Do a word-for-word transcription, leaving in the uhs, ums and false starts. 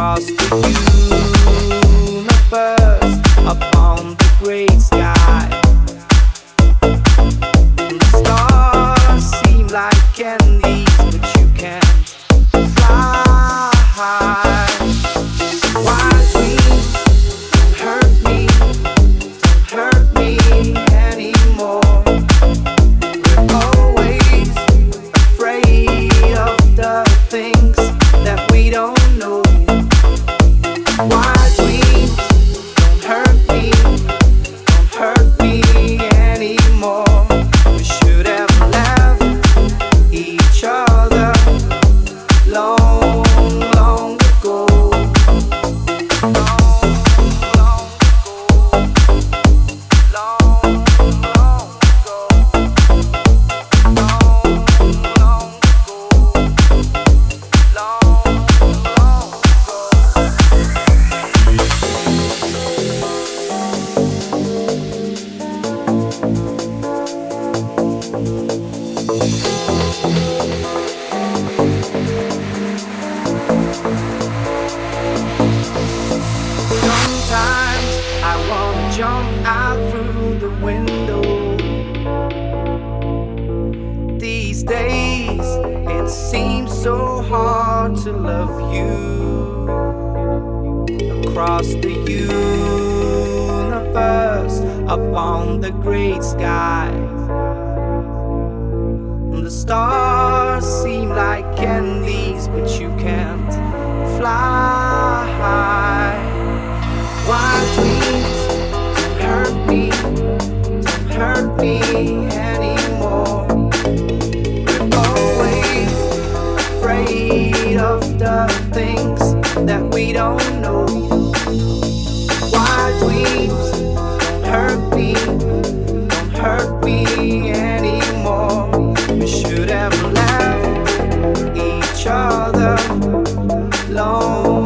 across the universe, upon the great sky. The stars seem like candies, but you can't fly. Wild dreams don't hurt me, don't hurt me anymore. We're always afraid of the things that we don't know. Wild dreams don't hurt me, don't hurt me anymore. We should have left each other long, long ago. Long, long ago. Long, long ago. Long, long ago. Long, long ago. Sometimes I wanna jump out through the window. These days it seems so hard to love you. Across the universe, upon the great sky. The stars seem like candies, but you can't fly. Wild dreams don't hurt me, don't hurt me anymore. We're always afraid of the things that we don't know. Wild dreams don't hurt me, don't hurt me anymore. We should have left each other long